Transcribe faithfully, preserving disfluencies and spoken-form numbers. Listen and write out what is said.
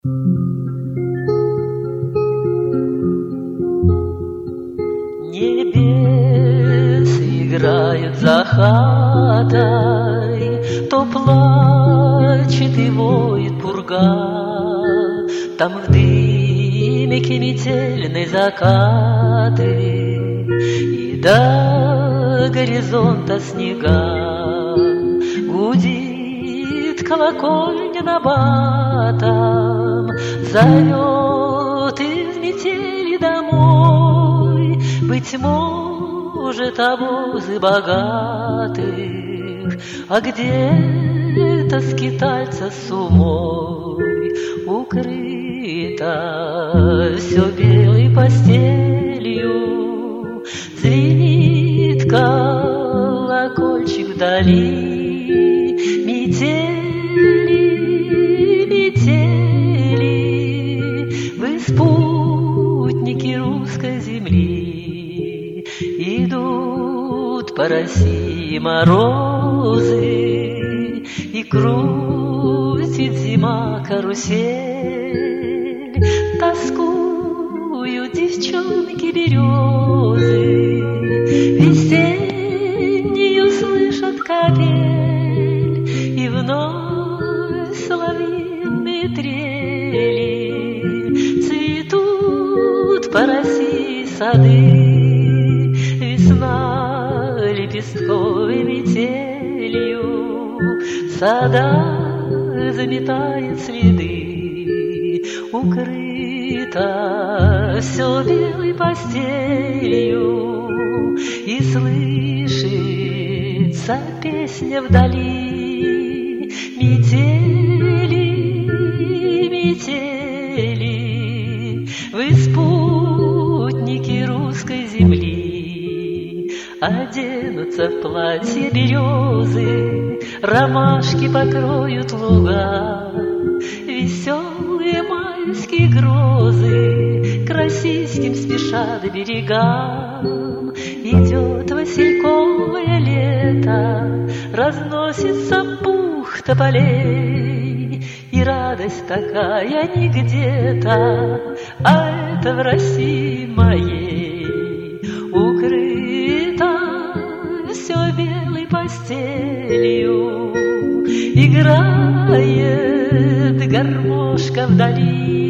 Небес играют за хатой, то плачет и воет пурга. Там в дымике метельной закаты и до горизонта снега. Гудит колокольня набатом, зовет из метели домой. Быть может, обозы богатых, а где-то скитальца с умой укрыто все белой постелью. Звенит колокольчик вдали, метели, метели, вы спутники русской земли. Идут по России морозы, и крутит зима карусель. Тоскуют девчонки березы, весеннюю слышат капель, и вновь соловьиные трели. Цветут по России сады, весна лепестковой метелью в садах заметает следы. Укрыто все белой постелью, и слышится песня вдали. Метели, метели, вы спутники русской земли. Оденутся в платье березы, ромашки покроют луга. Веселые майские грозы к российским спешат берегам. Идет васильковое лето, разносится пух тополей, и радость такая не где-то, а это в России моей. Укрыто все белой постелью, играет гармошка вдали.